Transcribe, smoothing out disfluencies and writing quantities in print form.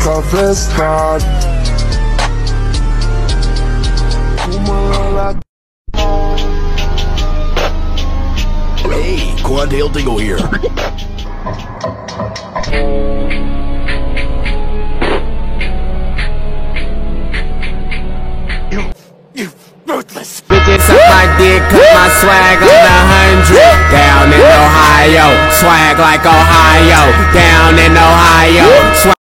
nunca festa. Hey, Quad-Tail Dingo here. You ruthless. Bitches suck my dick, cut my swag on 100. Down in Ohio, swag like Ohio. Down in Ohio, swag.